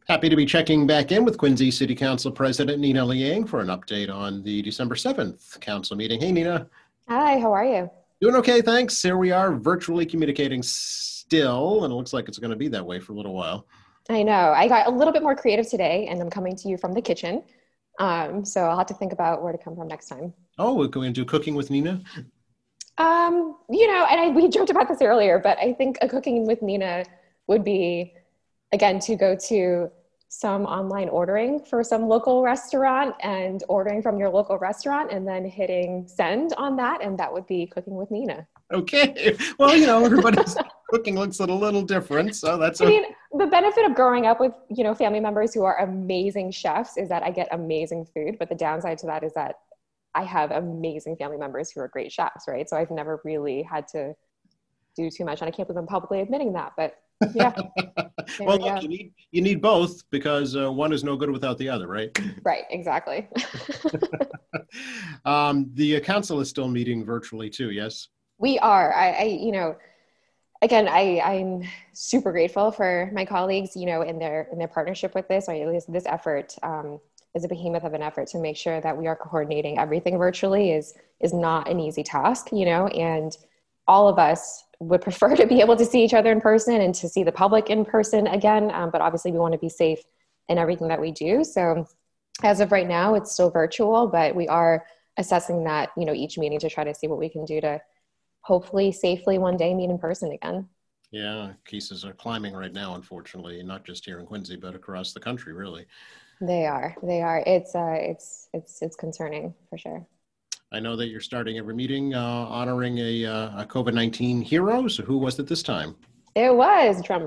Happy to be checking back in with Quincy City Council President Nina Liang for an update on the December 7th council meeting. Hey, Nina. Hi, how are you? Doing okay, thanks. Here we are virtually communicating still, and it looks like it's going to be that way for a little while. I know. I got a little bit more creative today, and I'm coming to you from the kitchen. So I'll have to think about where to come from next time. Oh, we're going to do cooking with Nina? We joked about this earlier, but I think a cooking with Nina would be, again, to go to some online ordering for some local restaurant and ordering from your local restaurant and then hitting send on that. And that would be cooking with Nina. Okay. Well, everybody's cooking looks a little different, so that's I okay. mean, the benefit of growing up with, family members who are amazing chefs is that I get amazing food. But the downside to that is that I have amazing family members who are great chefs, right? So I've never really had to do too much. And I can't believe I'm publicly admitting that. But yeah, there Well, we look, go. you need both because one is no good without the other, right? Right, exactly. The council is still meeting virtually too, yes? We are. Again, I'm super grateful for my colleagues, in their partnership with this, or at least this effort is a behemoth of an effort to make sure that we are coordinating everything virtually is not an easy task, and all of us would prefer to be able to see each other in person and to see the public in person again. But obviously we want to be safe in everything that we do. So as of right now, it's still virtual, but we are assessing that, each meeting to try to see what we can do to hopefully safely one day meet in person again. Yeah, cases are climbing right now, unfortunately, not just here in Quincy, but across the country, really. They are. They are. It's concerning for sure. I know that you're starting every meeting honoring a COVID-19 hero. So who was it this time? It was, drum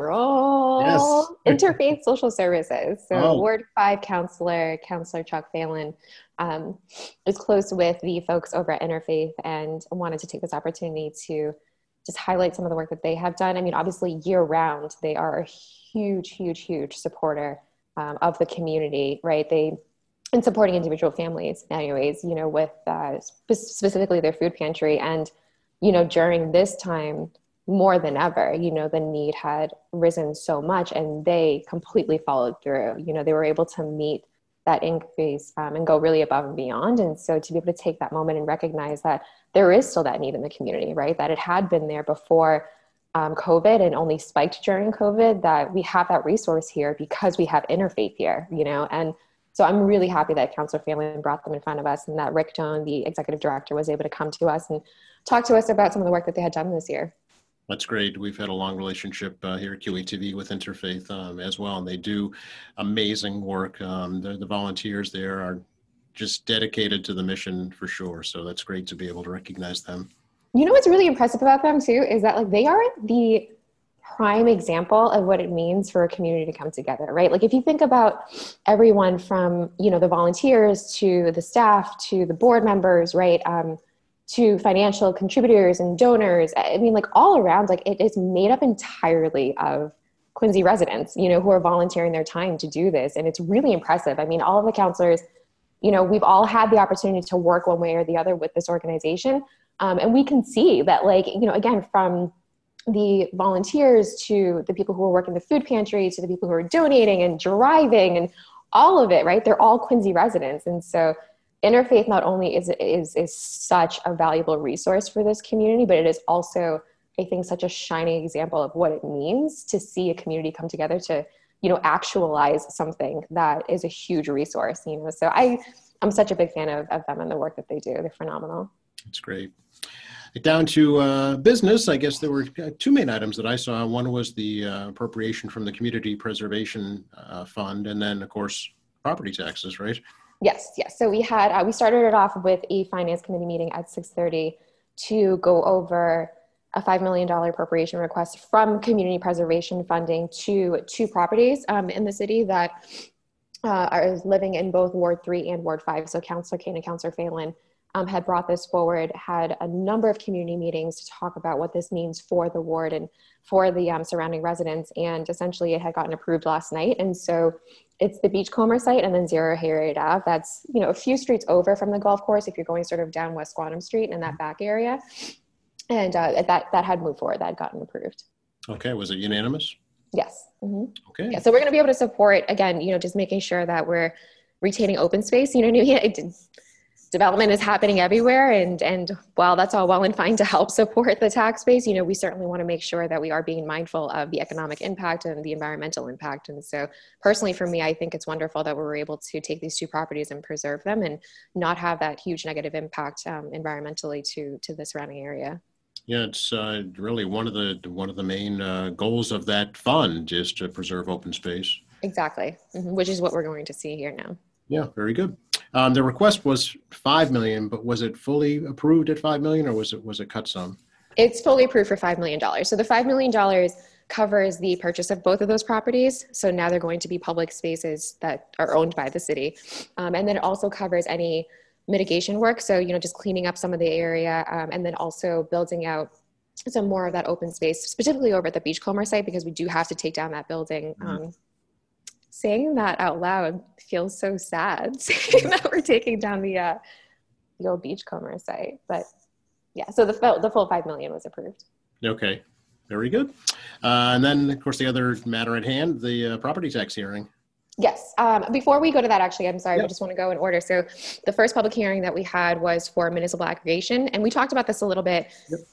roll, Yes. Interfaith Social Services. So Oh, Ward 5 Counselor Chuck Phelan, um, is close with the folks over at Interfaith and wanted to take this opportunity to just highlight some of the work that they have done. I mean, obviously year round, they are a huge, huge, huge supporter of the community, right? And supporting individual families anyways, with specifically their food pantry. And, during this time, more than ever, the need had risen so much and they completely followed through. They were able to meet that increase and go really above and beyond. And so to be able to take that moment and recognize that there is still that need in the community, right? That it had been there before COVID and only spiked during COVID, that we have that resource here because we have interfaith here, and so I'm really happy that Councilor Phelan brought them in front of us and that Rick Doan, the executive director, was able to come to us and talk to us about some of the work that they had done this year. that's great. We've had a long relationship here at QETV with Interfaith as well, and they do amazing work. The volunteers there are just dedicated to the mission for sure. So that's great to be able to recognize them. What's really impressive about them too is that like they are the prime example of what it means for a community to come together, right? Like if you think about everyone from, the volunteers to the staff to the board members, right? To financial contributors and donors. I mean, like all around, like it is made up entirely of Quincy residents, who are volunteering their time to do this. And it's really impressive. I mean, all of the counselors, we've all had the opportunity to work one way or the other with this organization. And we can see that, like, again, from the volunteers to the people who are working the food pantry to the people who are donating and driving and all of it, right? They're all Quincy residents. And so Interfaith not only is such a valuable resource for this community, but it is also, I think, such a shining example of what it means to see a community come together to, actualize something that is a huge resource, So I'm such a big fan of them and the work that they do. They're phenomenal. That's great. Down to business, I guess there were two main items that I saw. One was the appropriation from the Community Preservation Fund, and then, of course, property taxes, right? Yes, yes. So we started it off with a finance committee meeting at 6:30 to go over a $5 million appropriation request from community preservation funding to two properties in the city that are living in both Ward 3 and Ward 5. So Councillor Kane and Councillor Phelan had brought this forward, had a number of community meetings to talk about what this means for the ward and for the surrounding residents. And essentially it had gotten approved last night. And so it's the Beachcomber site and then Zero Harriet Ave. That's, a few streets over from the golf course if you're going sort of down West Squantum Street in that back area. And that had moved forward, that had gotten approved. Okay, was it unanimous? Yes. Mm-hmm. Okay. Yeah. So we're going to be able to support, again, just making sure that we're retaining open space. You know what I mean? Development is happening everywhere. And while that's all well and fine to help support the tax base, we certainly want to make sure that we are being mindful of the economic impact and the environmental impact. And so personally for me, I think it's wonderful that we were able to take these two properties and preserve them and not have that huge negative impact environmentally to the surrounding area. Yeah, it's really one of the main goals of that fund is to preserve open space. Exactly. Mm-hmm. Which is what we're going to see here now. Yeah, very good. The request was 5 million, but was it fully approved at 5 million, or was it cut some? It's fully approved for $5 million. So the $5 million covers the purchase of both of those properties. So now they're going to be public spaces that are owned by the city. And then it also covers any mitigation work. So, just cleaning up some of the area and then also building out some more of that open space, specifically over at the Beachcomber site, because we do have to take down that building. Saying that out loud feels so sad, saying that we're taking down the old Beachcomber site. But yeah, so the full 5 million was approved. Okay, very good. And then, of course, the other matter at hand, the property tax hearing. Yes. Before we go to that, actually, I'm sorry, I just want to go in order. So the first public hearing that we had was for municipal aggregation. And we talked about this a little bit,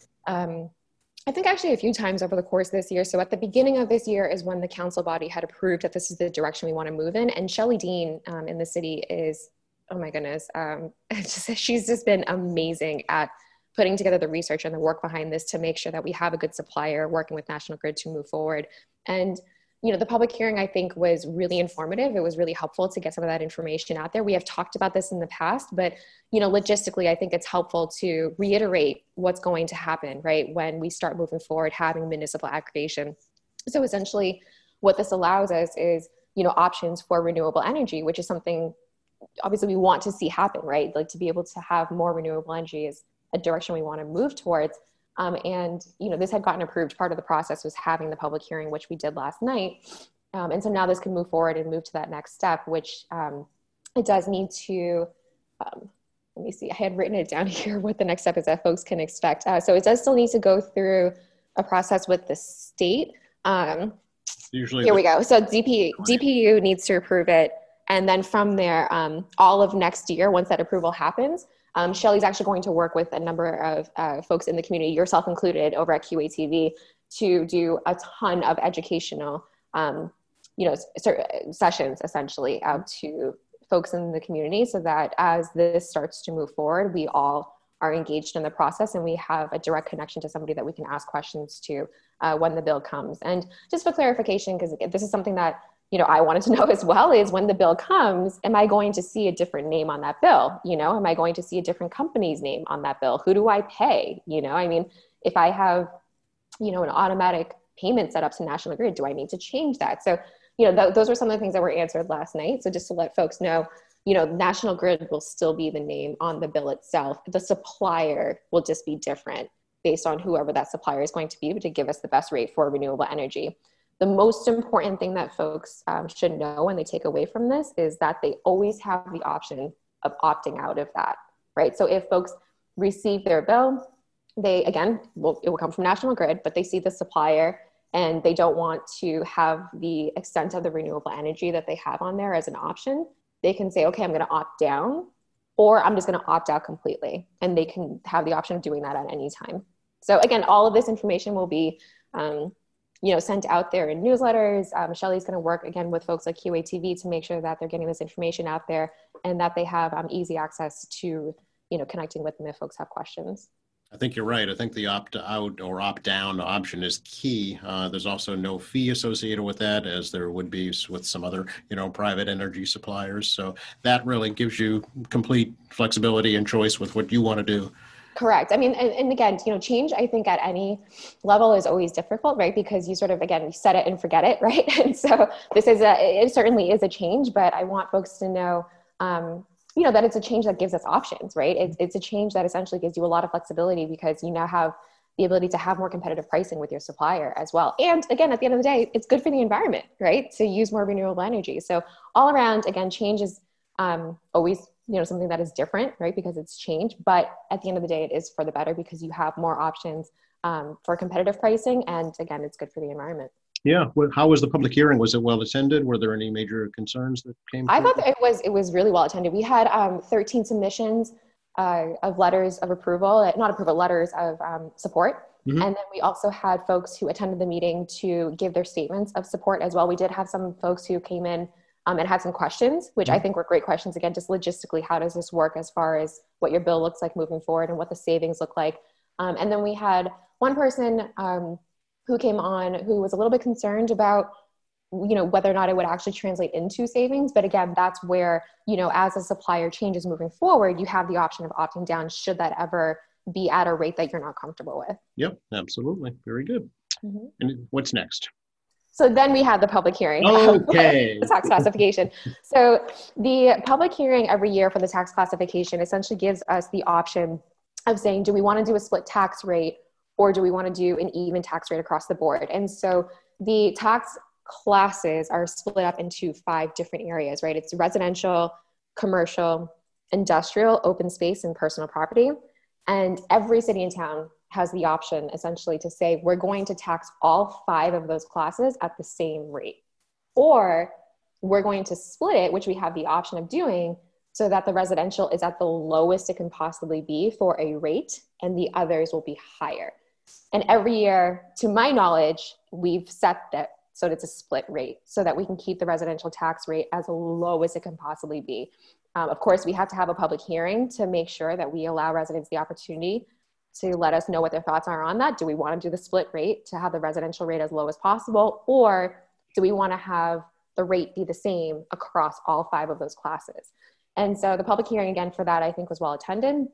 I think actually a few times over the course of this year. So at the beginning of this year is when the council body had approved that this is the direction we want to move in. And Shelley Dean in the city is, oh my goodness, she's just been amazing at putting together the research and the work behind this to make sure that we have a good supplier working with National Grid to move forward. And the public hearing, I think, was really informative. It was really helpful to get some of that information out there. We have talked about this in the past, but, logistically, I think it's helpful to reiterate what's going to happen, right, when we start moving forward, having municipal aggregation. So essentially, what this allows us is, options for renewable energy, which is something, obviously, we want to see happen, right? Like to be able to have more renewable energy is a direction we want to move towards. And, this had gotten approved. Part of the process was having the public hearing, which we did last night. And so now this can move forward and move to that next step, which it does need to, let me see, I had written it down here, what the next step is that folks can expect. So it does still need to go through a process with the state. Usually here we go. So DPU needs to approve it. And then from there, all of next year, once that approval happens, Shelley's actually going to work with a number of folks in the community, yourself included, over at QATV to do a ton of educational, sessions essentially out to folks in the community so that as this starts to move forward, we all are engaged in the process and we have a direct connection to somebody that we can ask questions to when the bill comes. And just for clarification, because this is something that I wanted to know as well, is when the bill comes, am I going to see a different name on that bill? Am I going to see a different company's name on that bill? Who do I pay? If I have, an automatic payment set up to National Grid, do I need to change that? So, those are some of the things that were answered last night. So just to let folks know, National Grid will still be the name on the bill itself. The supplier will just be different based on whoever that supplier is going to be to give us the best rate for renewable energy. The most important thing that folks should know when they take away from this is that they always have the option of opting out of that, right? So if folks receive their bill, it will come from National Grid, but they see the supplier and they don't want to have the extent of the renewable energy that they have on there as an option, they can say, okay, I'm going to opt down, or I'm just going to opt out completely. And they can have the option of doing that at any time. So again, all of this information will be sent out there in newsletters. Shelley's going to work again with folks like QATV to make sure that they're getting this information out there and that they have easy access to, connecting with them if folks have questions. I think you're right. I think the opt out or opt down option is key. There's also no fee associated with that, as there would be with some other, private energy suppliers. So that really gives you complete flexibility and choice with what you want to do. Correct. I mean, and again, change, I think at any level is always difficult, right? Because you sort of, again, you set it and forget it, right? And so it certainly is a change, but I want folks to know, that it's a change that gives us options, right? It's a change that essentially gives you a lot of flexibility because you now have the ability to have more competitive pricing with your supplier as well. And again, at the end of the day, it's good for the environment, right? To use more renewable energy. So all around, again, change is always something that is different, right? Because it's change, but at the end of the day, it is for the better because you have more options for competitive pricing. And again, it's good for the environment. Yeah. How was the public hearing? Was it well attended? Were there any major concerns that came I through? thought that it was really well attended. We had 13 submissions of letters of approval, not approval, letters of support. Mhm. And then we also had folks who attended the meeting to give their statements of support as well. We did have some folks who came in and had some questions, which I think were great questions. Again, just logistically, how does this work as far as what your bill looks like moving forward and what the savings look like? And then we had one person who came on who was a little bit concerned about whether or not it would actually translate into savings. But again, that's where, as a supplier changes moving forward, you have the option of opting down should that ever be at a rate that you're not comfortable with. Yep, absolutely. Very good. Mm-hmm. And what's next? So then we had the public hearing. Okay. The tax classification. So the public hearing every year for the tax classification essentially gives us the option of saying, do we want to do a split tax rate or do we want to do an even tax rate across the board? And so the tax classes are split up into 5 different areas, right? It's residential, commercial, industrial, open space, and personal property. And every city and town has the option essentially to say, we're going to tax all 5 of those classes at the same rate. Or we're going to split it, which we have the option of doing, so that the residential is at the lowest it can possibly be for a rate, and the others will be higher. And every year, to my knowledge, we've set that so it's a split rate so that we can keep the residential tax rate as low as it can possibly be. Of course, we have to have a public hearing to make sure that we allow residents the opportunity to let us know what their thoughts are on that. Do we want to do the split rate to have the residential rate as low as possible? Or do we want to have the rate be the same across all 5 of those classes? And so the public hearing, again, for that, I think was well attended.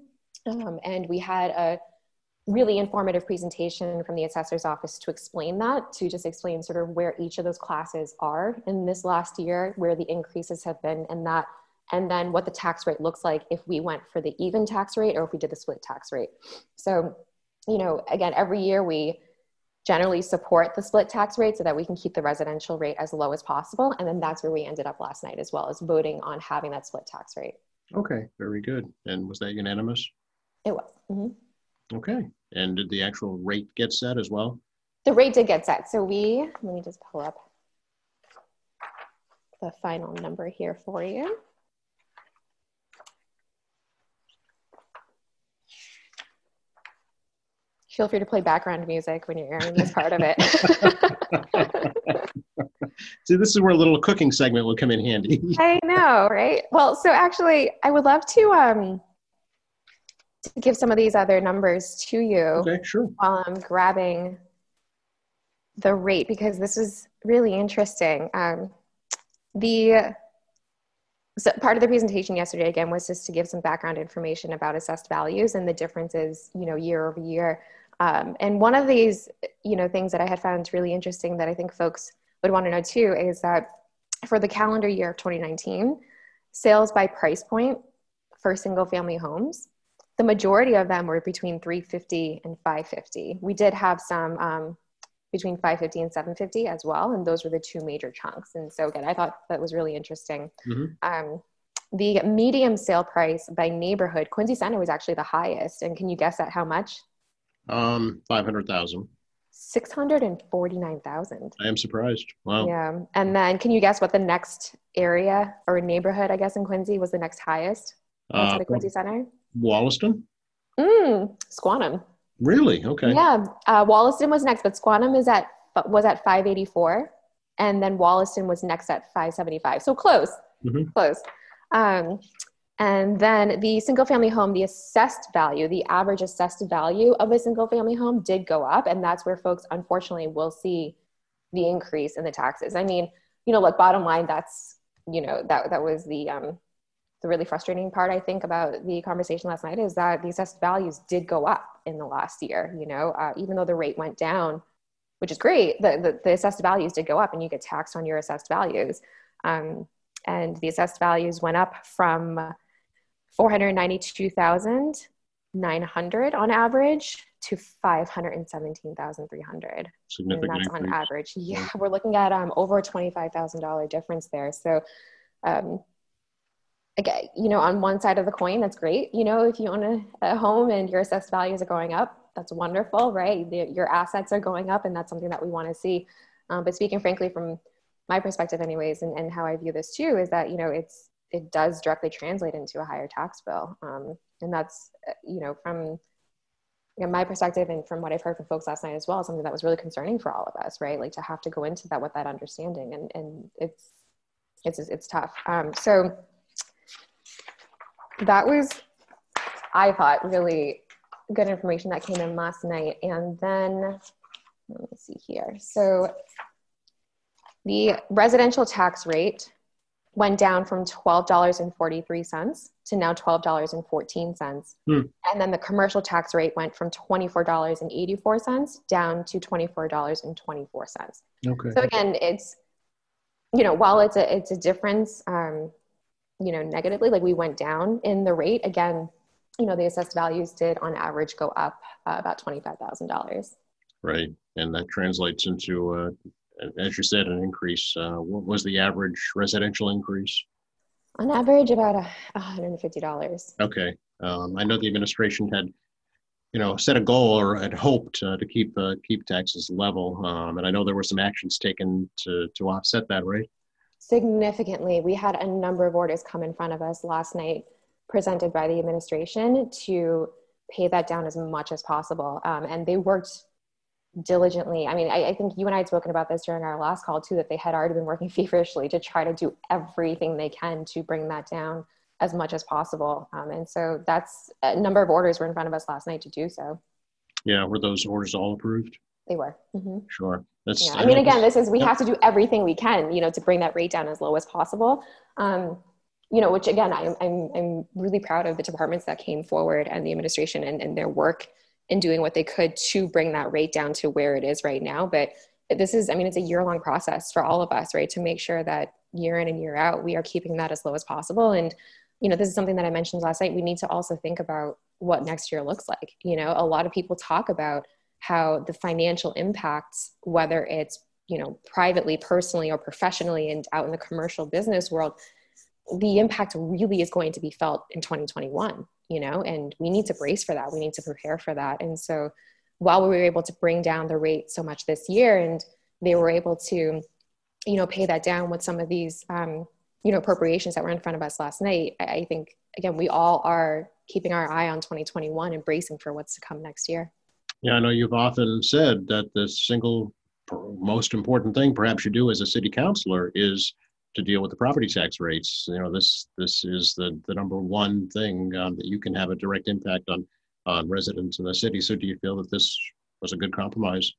And we had a really informative presentation from the assessor's office to explain that, to just explain sort of where each of those classes are in this last year, where the increases have been in that, and then what the tax rate looks like if we went for the even tax rate or if we did the split tax rate. So, again, every year we generally support the split tax rate so that we can keep the residential rate as low as possible. And then that's where we ended up last night as well, as voting on having that split tax rate. Okay, very good. And was that unanimous? It was. Mm-hmm. Okay. And did the actual rate get set as well? The rate did get set. So let me just pull up the final number here for you. Feel free to play background music when you're airing this part of it. See, this is where a little cooking segment would come in handy. I know, right? Well, so actually, I would love to give some of these other numbers to you. Okay, sure. While I'm grabbing the rate, because this is really interesting. So part of the presentation yesterday, again, was just to give some background information about assessed values and the differences, year over year. And one of these, things that I had found really interesting that I think folks would want to know too, is that for the calendar year of 2019, sales by price point for single family homes, the majority of them were between $350 and $550. We did have some between $550 and $750 as well, and those were the 2 major chunks. And so again, I thought that was really interesting. Mm-hmm. The medium sale price by neighborhood, Quincy Center was actually the highest. And can you guess at how much? 500,000. 649,000. I am surprised. Wow. Yeah. And then can you guess what the next area or neighborhood, I guess, in Quincy was the next highest outside of Quincy Center? Wollaston? Squantum. Really? Okay. Yeah. Wollaston was next, but Squantum was at 584. And then Wollaston was next at 575. So close. Mm-hmm. Close. And then the single family home, the assessed value, the average assessed value of a single family home did go up. And that's where folks, unfortunately, will see the increase in the taxes. I mean, look, bottom line, that's, that was the really frustrating part, I think, about the conversation last night, is that the assessed values did go up in the last year, even though the rate went down, which is great. The assessed values did go up and you get taxed on your assessed values. And the assessed values went up from 492,900 on average to 517,300. Significant and that's increase. On average. Yeah, we're looking at over a $25,000 difference there. So, again, on one side of the coin, that's great. If you own a home and your assessed values are going up, that's wonderful, right? Your assets are going up, and that's something that we want to see. But speaking frankly from my perspective anyways, and how I view this too, is that, it does directly translate into a higher tax bill. And that's, from my perspective and from what I've heard from folks last night as well, something that was really concerning for all of us, right? Like to have to go into that with that understanding, and it's tough. So that was, I thought, really good information that came in last night. And then let me see here. So the residential tax rate went down from $12.43 to now $12.14. And then the commercial tax rate went from $24.84 down to $24.24. Okay. So again, it's, while it's a difference, negatively, like we went down in the rate, again, the assessed values did on average go up about $25,000. Right. And that translates into, as you said, an increase. What was the average residential increase? On average, about $150. Okay. I know the administration had, set a goal or had hoped to keep taxes level. And I know there were some actions taken to offset that, right? Significantly. We had a number of orders come in front of us last night presented by the administration to pay that down as much as possible. And they worked diligently. I mean, I think you and I had spoken about this during our last call too, that they had already been working feverishly to try to do everything they can to bring that down as much as possible. And so that's a number of orders were in front of us last night to do so. Yeah. Were those orders all approved? They were. Mm-hmm. Sure. Yeah. I mean, again, we have to do everything we can, to bring that rate down as low as possible. Which again, I'm really proud of the departments that came forward and the administration and their work in doing what they could to bring that rate down to where it is right now. But this is, it's a year-long process for all of us, right? To make sure that year in and year out, we are keeping that as low as possible. And, this is something that I mentioned last night. We need to also think about what next year looks like. A lot of people talk about how the financial impacts, whether it's, privately, personally, or professionally, and out in the commercial business world, the impact really is going to be felt in 2021, and we need to brace for that. We need to prepare for that. And so while we were able to bring down the rate so much this year, and they were able to, pay that down with some of these, appropriations that were in front of us last night, I think, again, we all are keeping our eye on 2021 and bracing for what's to come next year. Yeah, I know you've often said that the single most important thing perhaps you do as a city councilor is to deal with the property tax rates. This is the number one thing that you can have a direct impact on residents in the city. So do you feel that this was a good compromise?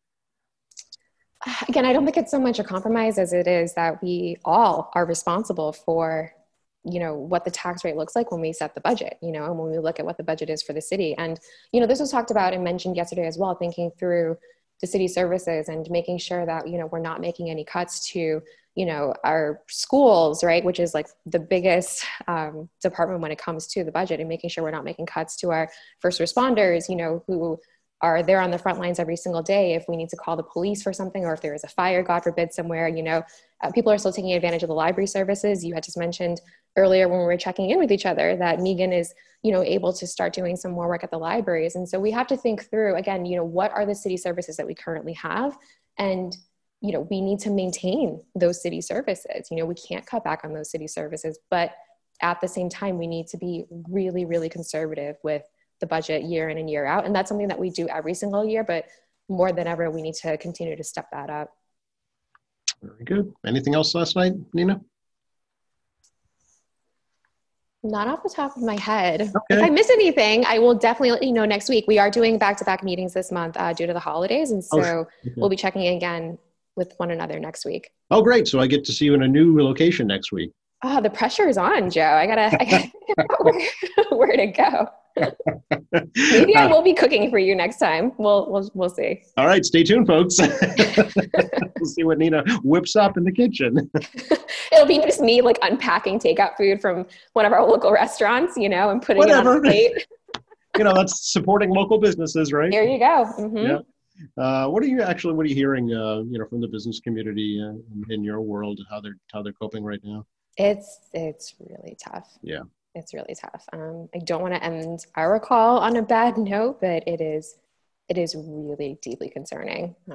Again, I don't think it's so much a compromise as it is that we all are responsible for, what the tax rate looks like when we set the budget, and when we look at what the budget is for the city. And, this was talked about and mentioned yesterday as well, thinking through the city services and making sure that, we're not making any cuts to, our schools, right, which is like the biggest department when it comes to the budget, and making sure we're not making cuts to our first responders, who are there on the front lines every single day. If we need to call the police for something, or if there is a fire, God forbid, somewhere, people are still taking advantage of the library services. You had just mentioned earlier when we were checking in with each other that Megan is, able to start doing some more work at the libraries. And so we have to think through, again, what are the city services that we currently have? And, we need to maintain those city services. We can't cut back on those city services, but at the same time, we need to be really, really conservative with the budget year in and year out. And that's something that we do every single year, but more than ever, we need to continue to step that up. Very good. Anything else last night, Nina? Not off the top of my head. Okay. If I miss anything, I will definitely let you know next week. We are doing back-to-back meetings this month due to the holidays. And so we'll be checking in again with one another next week. Oh, great. So I get to see you in a new location next week. Oh, the pressure is on, Joe. I gotta figure out where to go. Maybe I will be cooking for you next time. We'll see. All right, stay tuned, folks. We'll see what Nina whips up in the kitchen. It'll be just me like unpacking takeout food from one of our local restaurants, and putting it on a plate. That's supporting local businesses, right? There you go. Mm-hmm. Yeah. What are you hearing, from the business community in your world, how they're coping right now? It's really tough. Yeah. It's really tough. I don't want to end our call on a bad note, but it is really deeply concerning.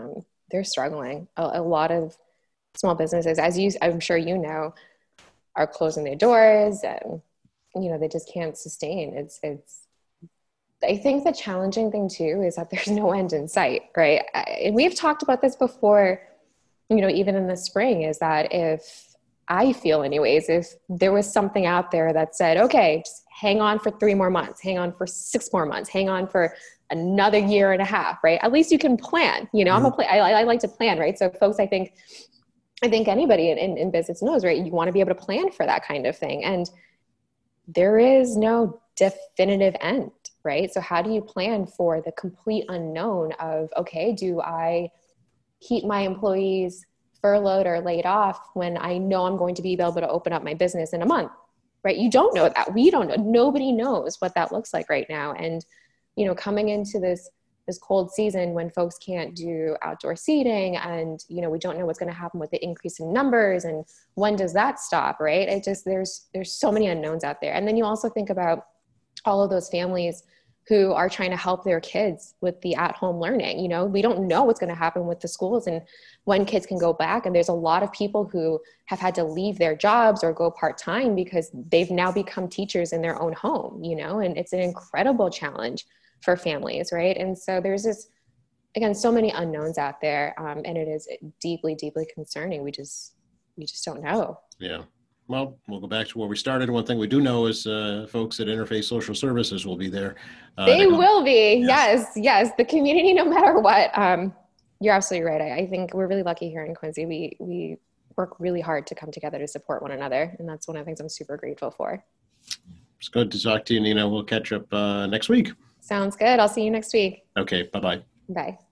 they're struggling. A lot of small businesses, I'm sure you know, are closing their doors, and they just can't sustain. I think the challenging thing too is that there's no end in sight, right? And we've talked about this before, even in the spring, is that if there was something out there that said, okay, just hang on for 3 more months, hang on for 6 more months, hang on for another year and a half, right? At least you can plan. I like to plan, right? So folks, I think anybody in business knows, right? You want to be able to plan for that kind of thing. And there is no definitive end, right? So how do you plan for the complete unknown of, okay, do I keep my employees furloughed or laid off when I know I'm going to be able to open up my business in a month, right? You don't know that. We don't know. Nobody knows what that looks like right now. And, coming into this cold season when folks can't do outdoor seating, and, we don't know what's going to happen with the increase in numbers, and when does that stop, right? There's so many unknowns out there. And then you also think about all of those families who are trying to help their kids with the at-home learning. We don't know what's going to happen with the schools and when kids can go back. And there's a lot of people who have had to leave their jobs or go part-time because they've now become teachers in their own home, and it's an incredible challenge for families, right? And so there's again, so many unknowns out there, and it is deeply, deeply concerning. We just don't know. Yeah. Well, we'll go back to where we started. One thing we do know is folks at Interfaith Social Services will be there. They will be. Yes. The community, no matter what. You're absolutely right. I think we're really lucky here in Quincy. We work really hard to come together to support one another. And that's one of the things I'm super grateful for. It's good to talk to you, Nina. We'll catch up next week. Sounds good. I'll see you next week. Okay. Bye-bye. Bye.